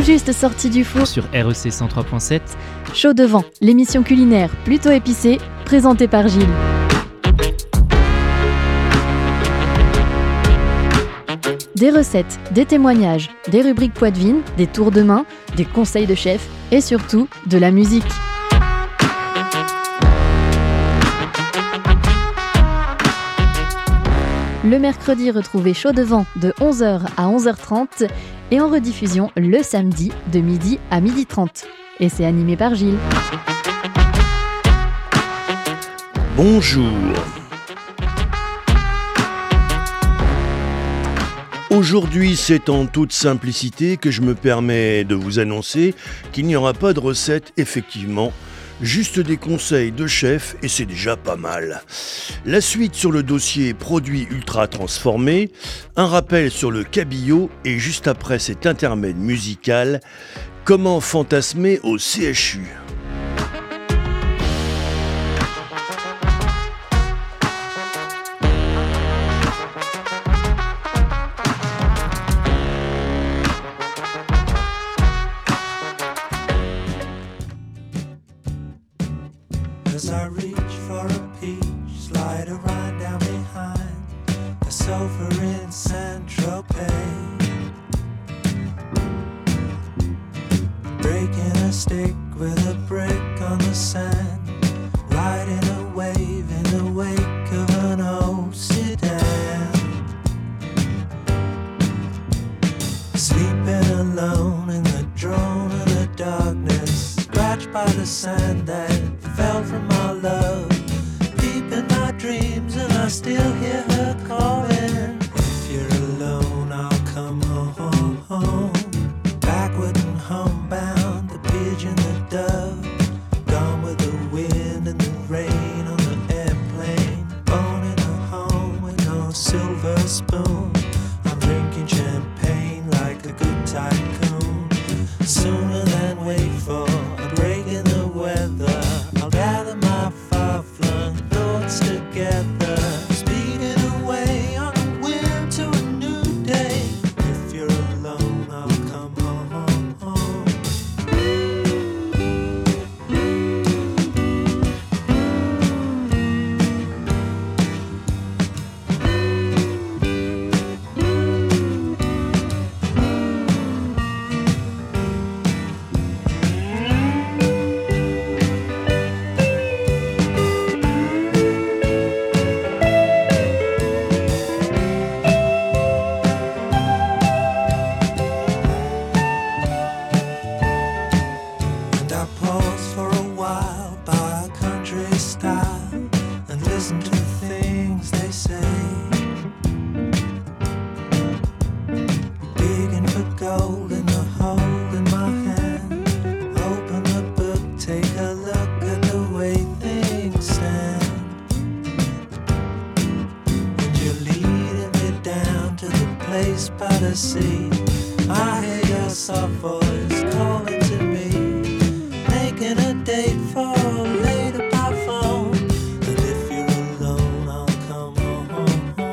juste sorti du four sur REC 103.7. Chaud devant, l'émission culinaire plutôt épicée, présentée par Gilles. Des recettes, des témoignages, des rubriques poitevines, des tours de main, des conseils de chef et surtout de la musique. Le mercredi, retrouvez Chaud devant de 11h à 11h30 et en rediffusion le samedi de midi à 12h30. Et c'est animé par Gilles. Bonjour. Aujourd'hui, c'est en toute simplicité que je me permets de vous annoncer qu'il n'y aura pas de recette, effectivement, juste des conseils de chef et c'est déjà pas mal. La suite sur le dossier produits ultra transformés, un rappel sur le cabillaud et juste après cet intermède musical, comment fantasmer au CHU. As I reach for a peach, slide a ride down behind the sofa in Saint-Tropez. Breaking a stick with a brick on the sand, riding a wave in the wake of an old sedan. Sleeping alone in the drone of the darkness, scratched by the sand that fell from our love, deep in my dreams, and I still hear her calling. If you're alone, I'll come home. Backward and homebound, the pigeon, the dove, gone with the wind and the rain on the airplane. Born in a home with no silver spoon, I'm drinking champagne like a good tycoon. Sooner than wait for a break in the weather, I'll gather my far-flung thoughts together, speeding away on a whim to a new day. If you're alone, I'll come home. And I pause for a while by a country style and listen to the things they say. Digging for gold in the hole in my hand. Open the book, take a look at the way things stand. And you're leading me down to the place by the sea. I hear your soft voice calling to me, making a date for later by phone. And if you're alone, I'll come home.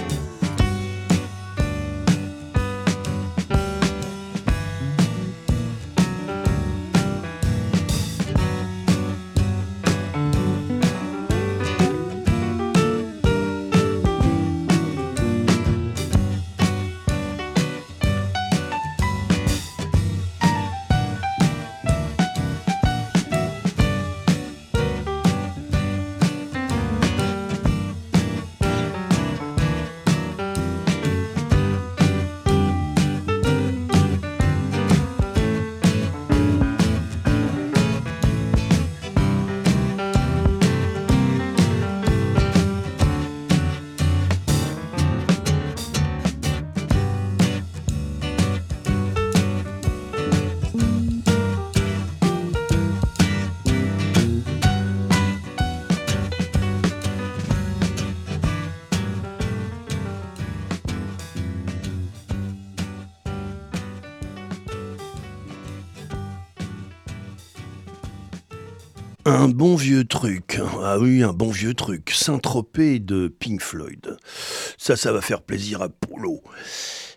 Un bon vieux truc. Ah oui, un bon vieux truc. Saint-Tropez de Pink Floyd. Ça va faire plaisir à Polo.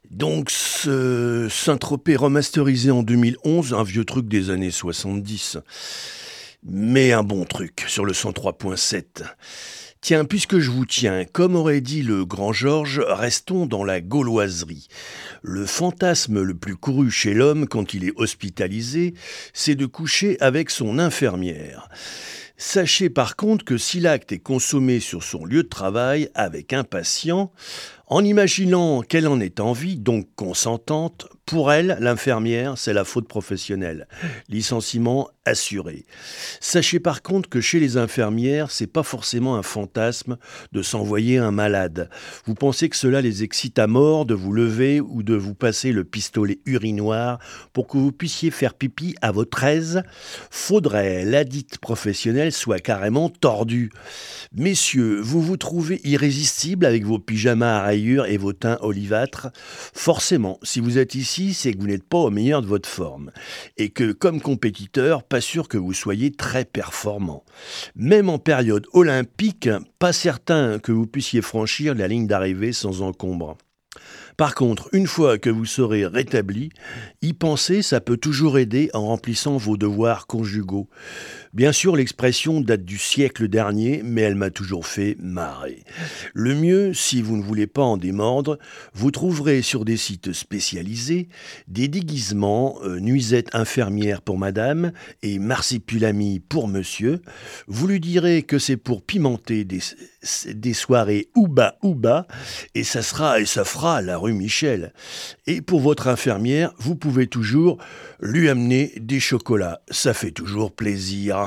Donc ce Saint-Tropez remasterisé en 2011, un vieux truc des années 70, mais un bon truc sur le 103.7. Tiens, puisque je vous tiens, comme aurait dit le grand Georges, restons dans la gauloiserie. Le fantasme le plus couru chez l'homme quand il est hospitalisé, c'est de coucher avec son infirmière. Sachez par contre que si l'acte est consommé sur son lieu de travail avec un patient, en imaginant qu'elle en est en vie, donc consentante, pour elle, l'infirmière, c'est la faute professionnelle. Licenciement assuré. Sachez par contre que chez les infirmières, c'est pas forcément un fantasme de s'envoyer un malade. Vous pensez que cela les excite à mort de vous lever ou de vous passer le pistolet urinoir pour que vous puissiez faire pipi à votre aise? Faudrait ladite professionnelle soit carrément tordue. Messieurs, vous vous trouvez irrésistibles avec vos pyjamas à rayures et vos teints olivâtres? Forcément, si vous êtes ici, c'est que vous n'êtes pas au meilleur de votre forme. Et que, comme compétiteur, pas sûr que vous soyez très performant. Même en période olympique, pas certain que vous puissiez franchir la ligne d'arrivée sans encombre. Par contre, une fois que vous serez rétabli, y penser, ça peut toujours aider en remplissant vos devoirs conjugaux. Bien sûr, l'expression date du siècle dernier, mais elle m'a toujours fait marrer. Le mieux, si vous ne voulez pas en démordre, vous trouverez sur des sites spécialisés des déguisements, nuisettes infirmières pour madame et marsipulami pour monsieur. Vous lui direz que c'est pour pimenter des soirées ouba et ça fera la rue Michel. Et pour votre infirmière, vous pouvez toujours lui amener des chocolats. Ça fait toujours plaisir.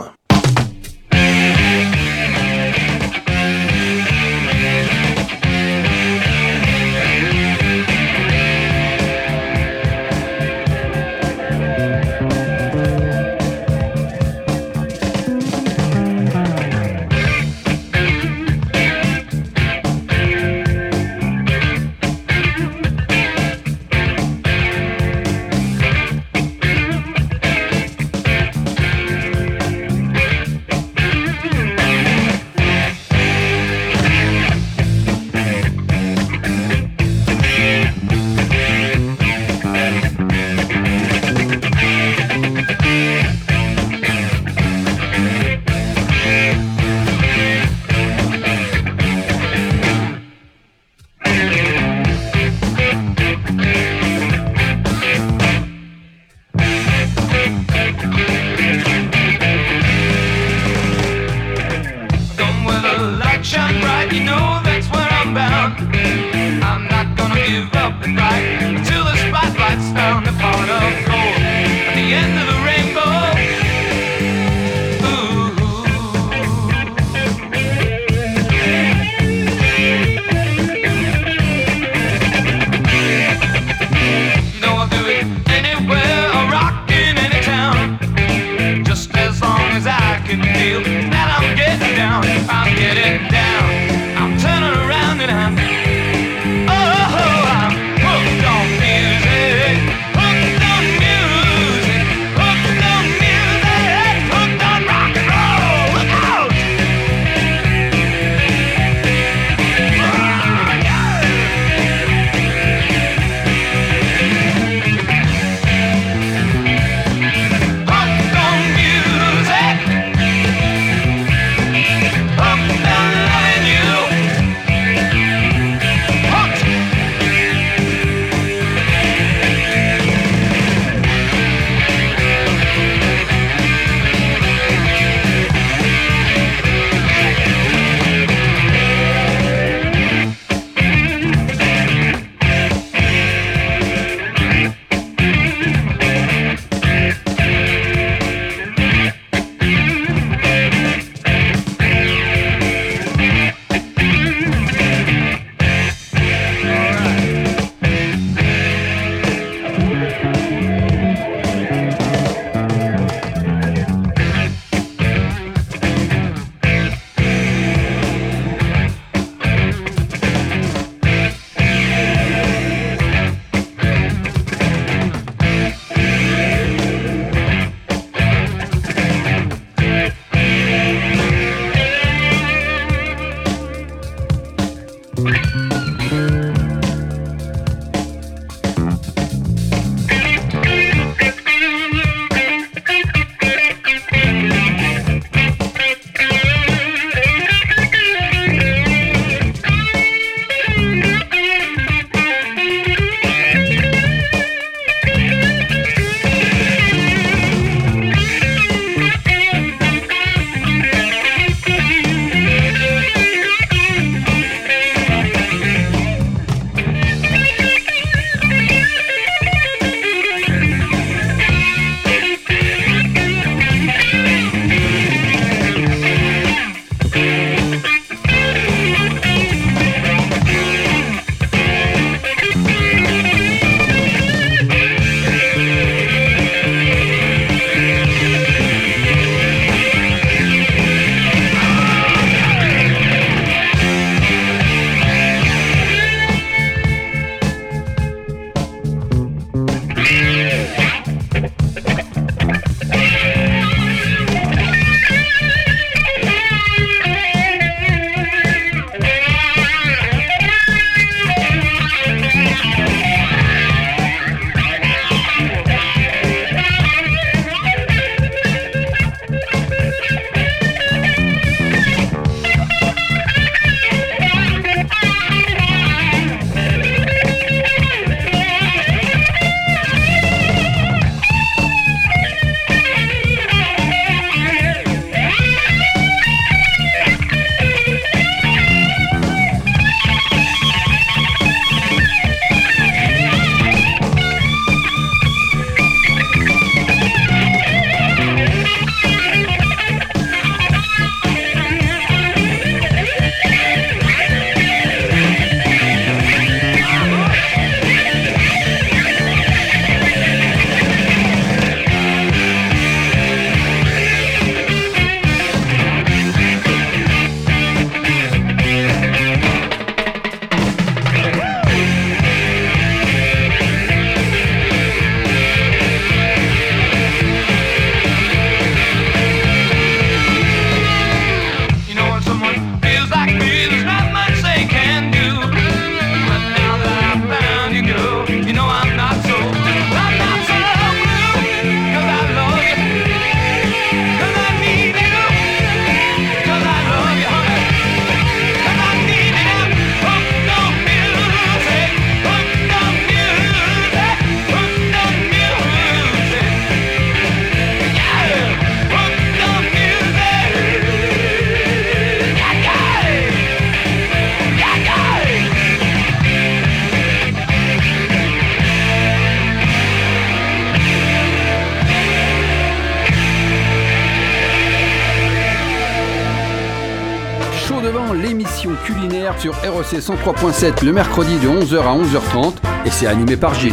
Alerte sur REC 103.7 le mercredi de 11h à 11h30 et c'est animé par Gilles.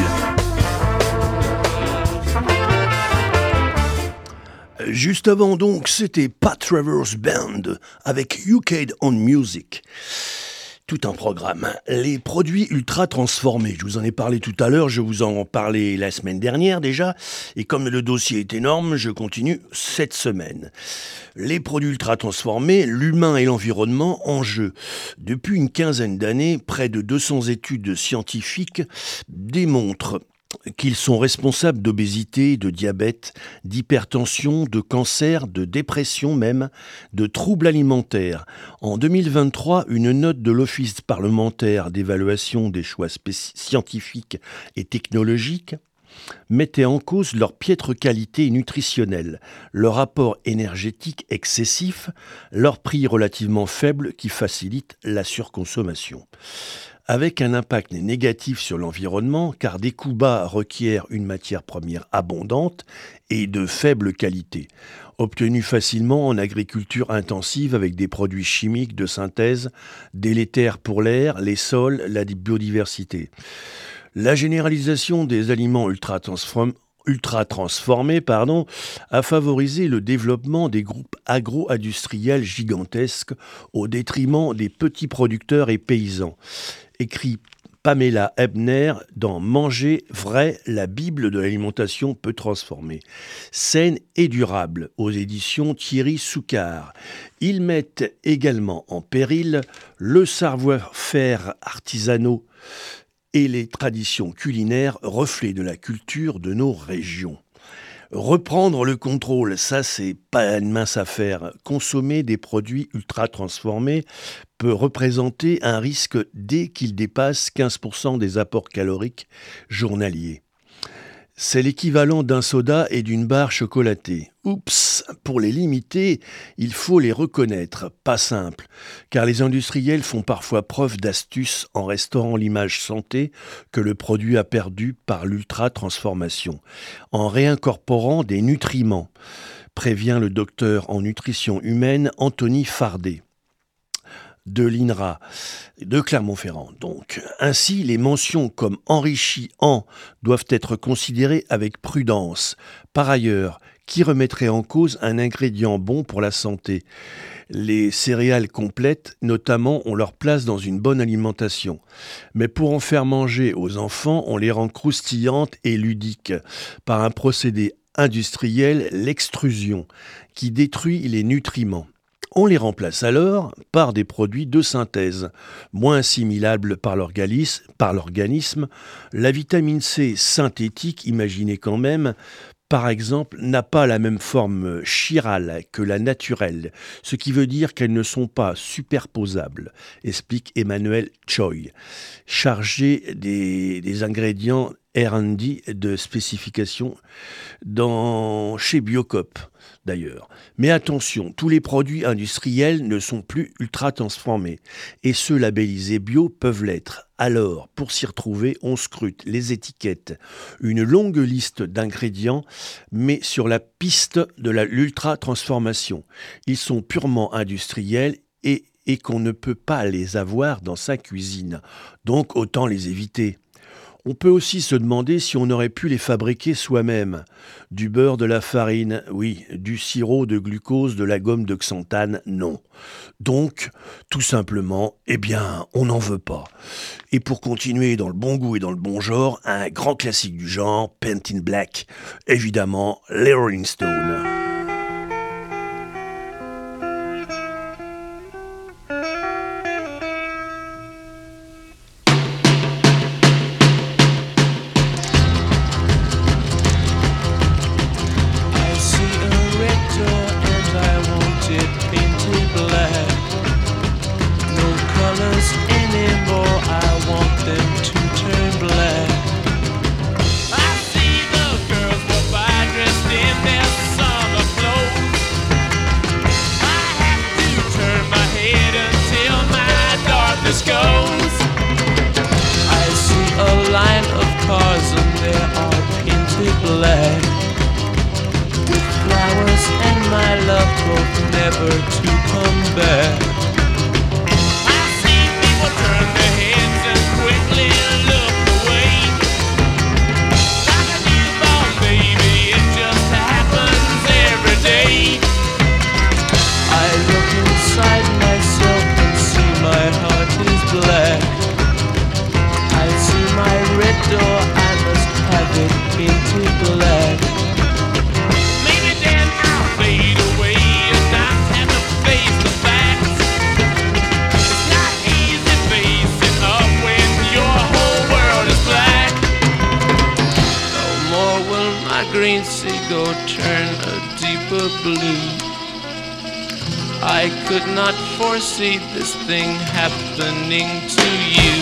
Juste avant donc, c'était Pat Travers Band avec UK on Music. Tout un programme. Les produits ultra transformés, je vous en ai parlé tout à l'heure, je vous en parlais la semaine dernière déjà, et comme le dossier est énorme, je continue cette semaine. Les produits ultra transformés, l'humain et l'environnement en jeu. Depuis une quinzaine d'années, près de 200 études scientifiques démontrent qu'ils sont responsables d'obésité, de diabète, d'hypertension, de cancer, de dépression même, de troubles alimentaires. En 2023, une note de l'Office parlementaire d'évaluation des choix scientifiques et technologiques mettait en cause leur piètre qualité nutritionnelle, leur apport énergétique excessif, leur prix relativement faible qui facilite la surconsommation. Avec un impact négatif sur l'environnement, car des coûts bas requièrent une matière première abondante et de faible qualité, obtenue facilement en agriculture intensive avec des produits chimiques de synthèse, délétères pour l'air, les sols, la biodiversité. La généralisation des aliments ultra transformés, a favorisé le développement des groupes agro-industriels gigantesques au détriment des petits producteurs et paysans. Écrit Pamela Ebner dans Manger vrai, la Bible de l'alimentation peu transformée. Saine et durable aux éditions Thierry Soucard. Ils mettent également en péril le savoir-faire artisanaux et les traditions culinaires, reflets de la culture de nos régions. Reprendre le contrôle, ça c'est pas une mince affaire. Consommer des produits ultra transformés peut représenter un risque dès qu'il dépasse 15% des apports caloriques journaliers. C'est l'équivalent d'un soda et d'une barre chocolatée. Oups, pour les limiter, il faut les reconnaître, pas simple, car les industriels font parfois preuve d'astuce en restaurant l'image santé que le produit a perdue par l'ultra-transformation, en réincorporant des nutriments, prévient le docteur en nutrition humaine Anthony Fardet de l'INRA, de Clermont-Ferrand. Donc, ainsi, les mentions comme enrichi en doivent être considérées avec prudence. Par ailleurs, qui remettrait en cause un ingrédient bon pour la santé ? Les céréales complètes, notamment, ont leur place dans une bonne alimentation. Mais pour en faire manger aux enfants, on les rend croustillantes et ludiques par un procédé industriel, l'extrusion, qui détruit les nutriments. On les remplace alors par des produits de synthèse, moins assimilables par l'organisme. La vitamine C synthétique, imaginez quand même, par exemple, n'a pas la même forme chirale que la naturelle, ce qui veut dire qu'elles ne sont pas superposables, explique Emmanuel Choi, chargé des ingrédients R&D de spécification chez Biocop d'ailleurs. Mais attention, tous les produits industriels ne sont plus ultra transformés et ceux labellisés bio peuvent l'être. Alors, pour s'y retrouver, on scrute les étiquettes, une longue liste d'ingrédients, mais sur la piste de l'ultra transformation. Ils sont purement industriels et qu'on ne peut pas les avoir dans sa cuisine. Donc autant les éviter. On peut aussi se demander si on aurait pu les fabriquer soi-même. Du beurre, de la farine, oui. Du sirop de glucose, de la gomme de xanthane, non. Donc, tout simplement, on n'en veut pas. Et pour continuer dans le bon goût et dans le bon genre, un grand classique du genre, Paint in Black, évidemment, les Rolling Stones. Never to come back. I see green seagull turn a deeper blue. I could not foresee this thing happening to you.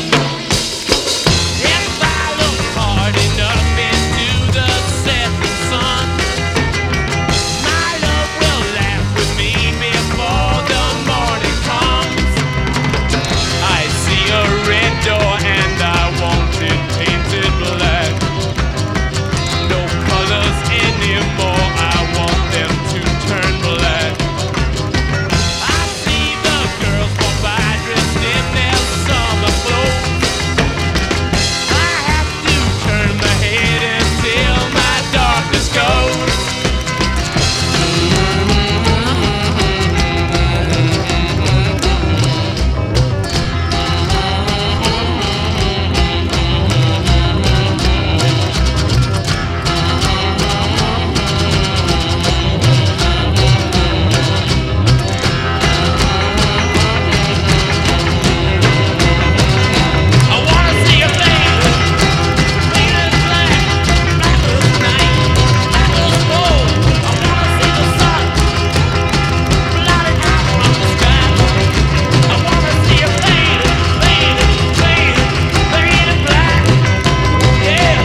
If I look hard enough into the setting sun, my love will laugh with me before the morning comes. I see a red door and I want it painted black. No colors anymore, I want them to turn black. I see the girls walk by dressed in their summer clothes. I have to turn my head until my darkness goes. I wanna see a lady, clean as black, black as night, black as gold. I wanna see the sun, blotted out from the sky. I wanna see a lady, lady, lady, lady black, yeah.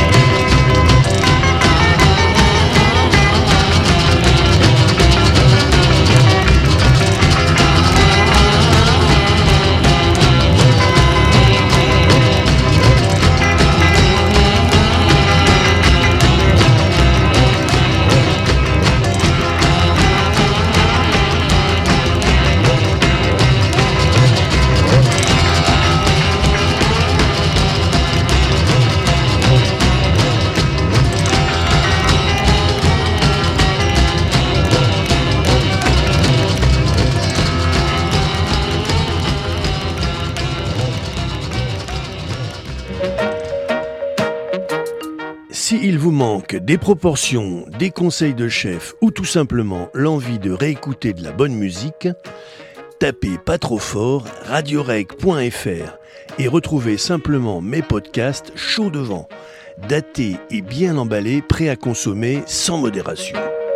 S'il vous manque des proportions, des conseils de chef ou tout simplement l'envie de réécouter de la bonne musique, tapez pas trop fort radioreg.fr et retrouvez simplement mes podcasts chauds de vent, datés et bien emballés, prêts à consommer sans modération.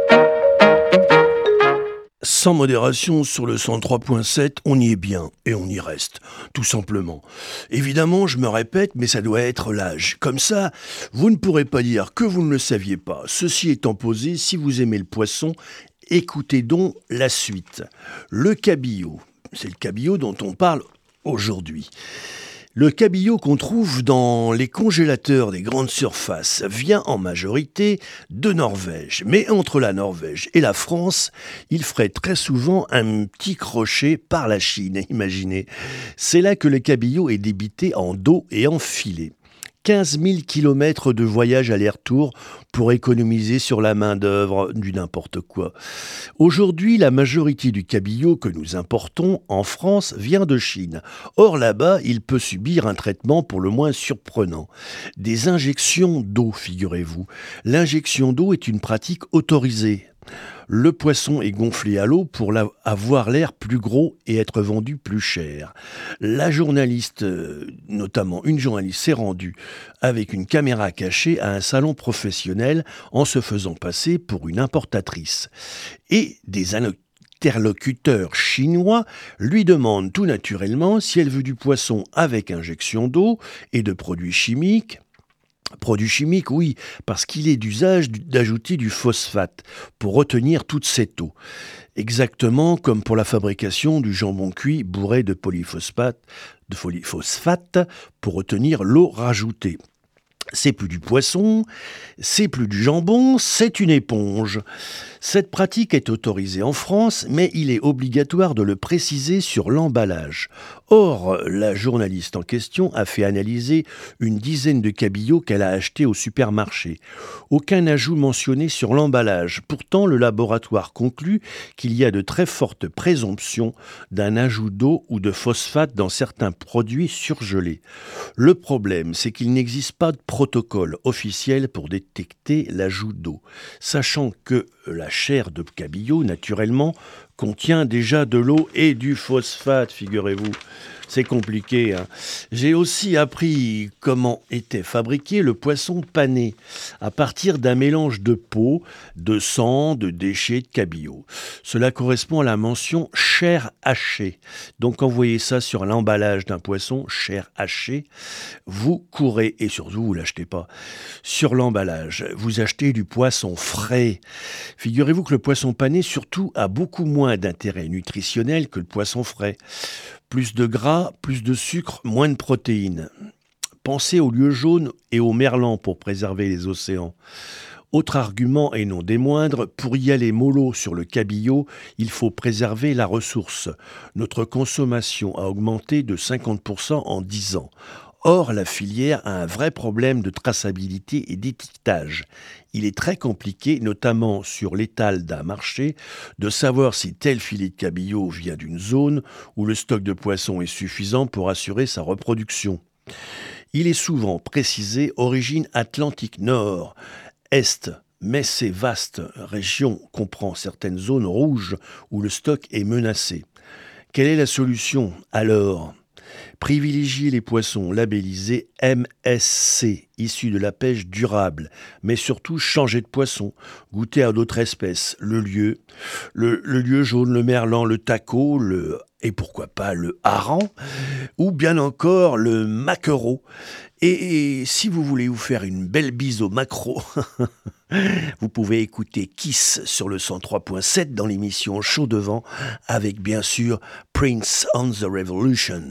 Sans modération sur le 103.7, on y est bien et on y reste, tout simplement. Évidemment, je me répète, mais ça doit être l'âge. Comme ça, vous ne pourrez pas dire que vous ne le saviez pas. Ceci étant posé, si vous aimez le poisson, écoutez donc la suite. Le cabillaud, c'est le cabillaud dont on parle aujourd'hui. Le cabillaud qu'on trouve dans les congélateurs des grandes surfaces vient en majorité de Norvège. Mais entre la Norvège et la France, il ferait très souvent un petit crochet par la Chine, imaginez. C'est là que le cabillaud est débité en dos et en filet. 15 000 kilomètres de voyage aller-retour pour économiser sur la main-d'œuvre du n'importe quoi. Aujourd'hui, la majorité du cabillaud que nous importons en France vient de Chine. Or, là-bas, il peut subir un traitement pour le moins surprenant. Des injections d'eau, figurez-vous. L'injection d'eau est une pratique autorisée. Le poisson est gonflé à l'eau pour avoir l'air plus gros et être vendu plus cher. La journaliste, notamment une journaliste, s'est rendue avec une caméra cachée à un salon professionnel en se faisant passer pour une importatrice. Et des interlocuteurs chinois lui demandent tout naturellement si elle veut du poisson avec injection d'eau et de produits chimiques. Produit chimique, oui, parce qu'il est d'usage d'ajouter du phosphate pour retenir toute cette eau. Exactement comme pour la fabrication du jambon cuit bourré de polyphosphate pour retenir l'eau rajoutée. C'est plus du poisson, c'est plus du jambon, c'est une éponge. Cette pratique est autorisée en France, mais il est obligatoire de le préciser sur l'emballage. Or, la journaliste en question a fait analyser une dizaine de cabillauds qu'elle a achetés au supermarché. Aucun ajout mentionné sur l'emballage. Pourtant, le laboratoire conclut qu'il y a de très fortes présomptions d'un ajout d'eau ou de phosphate dans certains produits surgelés. Le problème, c'est qu'il n'existe pas de protocole officiel pour détecter l'ajout d'eau, sachant que la chair de cabillaud, naturellement, contient déjà de l'eau et du phosphate, figurez-vous. C'est compliqué, hein. J'ai aussi appris comment était fabriqué le poisson pané, à partir d'un mélange de peau, de sang, de déchets de cabillaud. Cela correspond à la mention chair hachée. Donc quand vous voyez ça sur l'emballage d'un poisson, chair hachée, vous courez, et surtout vous l'achetez pas, sur l'emballage. Vous achetez du poisson frais. Figurez-vous que le poisson pané, surtout, a beaucoup moins d'intérêt nutritionnel que le poisson frais. Plus de gras, plus de sucre, moins de protéines. Pensez aux lieux jaunes et aux merlans pour préserver les océans. Autre argument, et non des moindres, pour y aller mollo sur le cabillaud, il faut préserver la ressource. Notre consommation a augmenté de 50% en 10 ans. Or, la filière a un vrai problème de traçabilité et d'étiquetage. Il est très compliqué, notamment sur l'étal d'un marché, de savoir si tel filet de cabillaud vient d'une zone où le stock de poissons est suffisant pour assurer sa reproduction. Il est souvent précisé origine Atlantique Nord, Est, mais ces vastes régions comprennent certaines zones rouges où le stock est menacé. Quelle est la solution alors ? Privilégier les poissons labellisés MSC, issus de la pêche durable, mais surtout changer de poisson, goûter à d'autres espèces, le lieu jaune, le merlan, le taco, et pourquoi pas le hareng, ou bien encore le maquereau. Et si vous voulez vous faire une belle bise au maquereau, vous pouvez écouter Kiss sur le 103.7 dans l'émission Chaud de Vent, avec bien sûr Prince on the Revolution.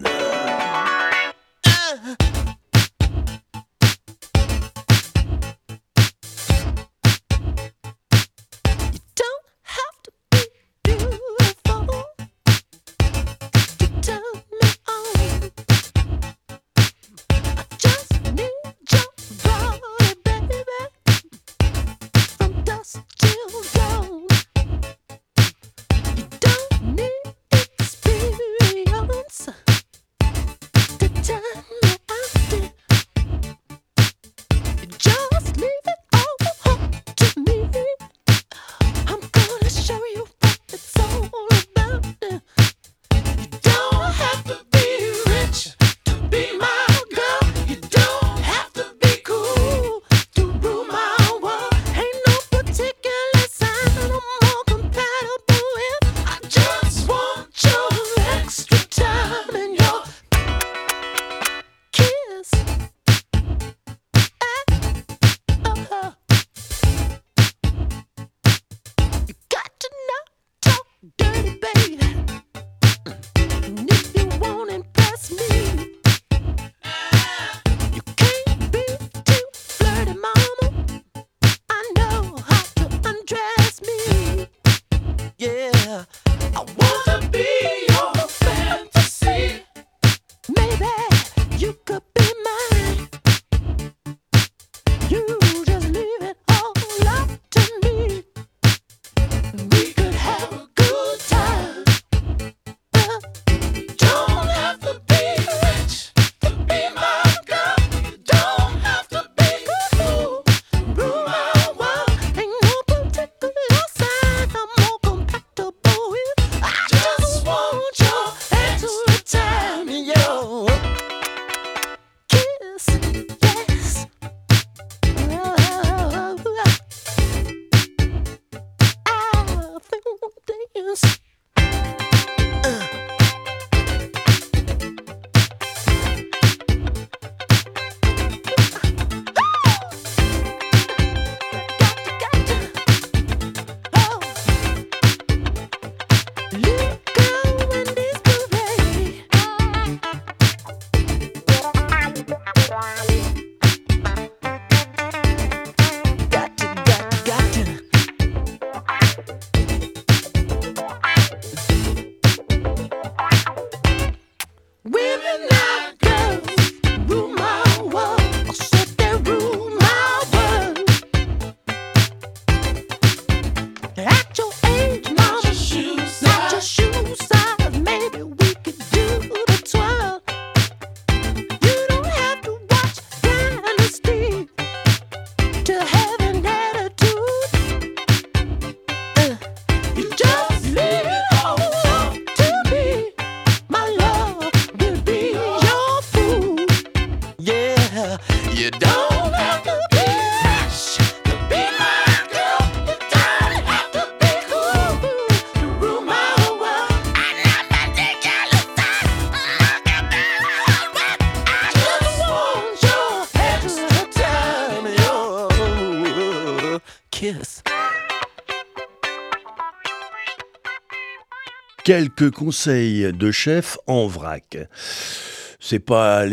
Quelques conseils de chef en vrac. C'est pas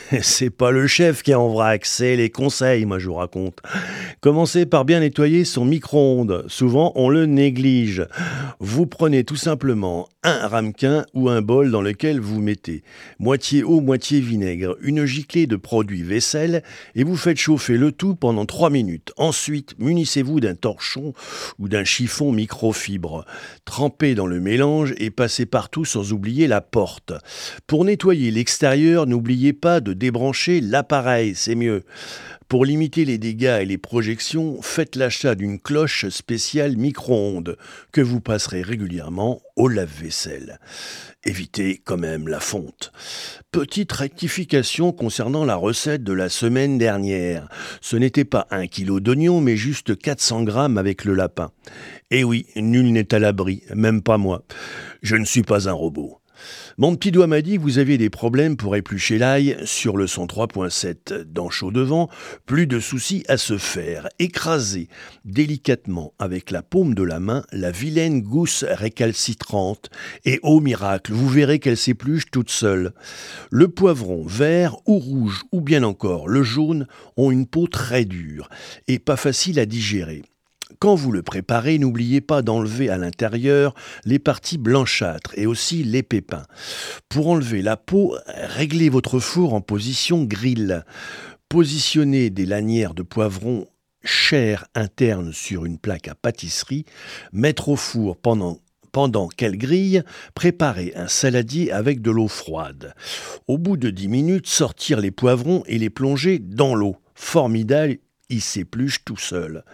le chef qui est en vrac, c'est les conseils, moi je vous raconte. Commencez par bien nettoyer son micro-ondes. Souvent, on le néglige. Vous prenez tout simplement un ramequin ou un bol dans lequel vous mettez moitié eau, moitié vinaigre, une giclée de produit vaisselle et vous faites chauffer le tout pendant 3 minutes. Ensuite, munissez-vous d'un torchon ou d'un chiffon microfibre. Trempez dans le mélange et passez partout sans oublier la porte. Pour nettoyer l'extérieur, n'oubliez pas de débrancher l'appareil, c'est mieux. Pour limiter les dégâts et les projections, faites l'achat d'une cloche spéciale micro-ondes que vous passerez régulièrement au lave-vaisselle. Évitez quand même la fonte. Petite rectification concernant la recette de la semaine dernière. Ce n'était pas 1 kilo d'oignons, mais juste 400 grammes avec le lapin. Et oui, nul n'est à l'abri, même pas moi. Je ne suis pas un robot. Mon petit doigt m'a dit que vous aviez des problèmes pour éplucher l'ail sur le 103.7. Dans Chaud Devant, plus de soucis à se faire. Écrasez délicatement avec la paume de la main la vilaine gousse récalcitrante. Et au miracle, vous verrez qu'elle s'épluche toute seule. Le poivron vert ou rouge, ou bien encore le jaune, ont une peau très dure et pas facile à digérer. Quand vous le préparez, n'oubliez pas d'enlever à l'intérieur les parties blanchâtres et aussi les pépins. Pour enlever la peau, réglez votre four en position grill. Positionnez des lanières de poivron chair interne sur une plaque à pâtisserie. Mettre au four pendant qu'elle grille, préparez un saladier avec de l'eau froide. Au bout de 10 minutes, sortir les poivrons et les plonger dans l'eau. Formidable, il s'épluche tout seul.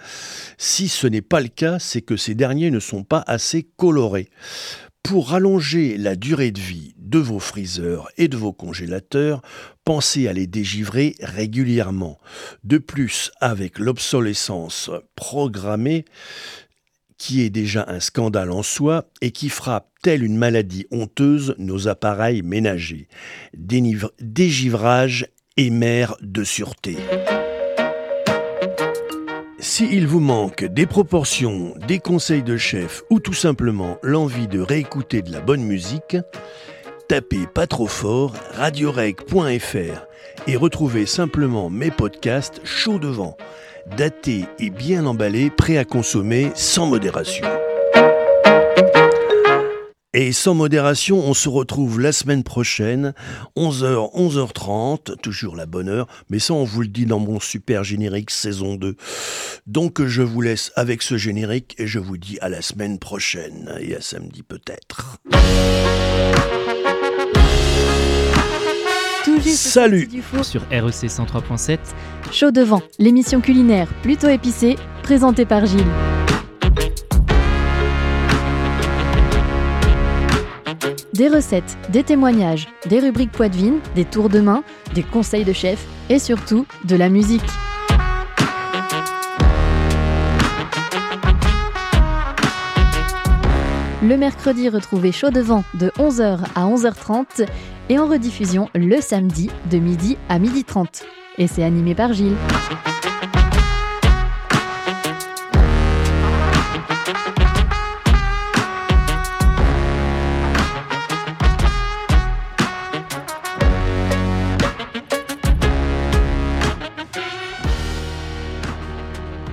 Si ce n'est pas le cas, c'est que ces derniers ne sont pas assez colorés. Pour rallonger la durée de vie de vos freezers et de vos congélateurs, pensez à les dégivrer régulièrement. De plus, avec l'obsolescence programmée, qui est déjà un scandale en soi et qui frappe telle une maladie honteuse nos appareils ménagers. Dégivrage et mère de sûreté. S'il vous manque des proportions, des conseils de chef ou tout simplement l'envie de réécouter de la bonne musique, tapez pas trop fort radioreg.fr et retrouvez simplement mes podcasts Chaud Devant, datés et bien emballés, prêts à consommer sans modération. Et sans modération, on se retrouve la semaine prochaine, 11h, 11h30, toujours la bonne heure, mais ça on vous le dit dans mon super générique saison 2. Donc je vous laisse avec ce générique et je vous dis à la semaine prochaine, et à samedi peut-être. Salut du four sur REC 103.7. Chaud Devant, l'émission culinaire plutôt épicée, présentée par Gilles. Des recettes, des témoignages, des rubriques poitevines, des tours de main, des conseils de chef et surtout de la musique. Le mercredi, retrouvez Chaud Devant de 11h à 11h30 et en rediffusion le samedi de midi à 12h30. Et c'est animé par Gilles.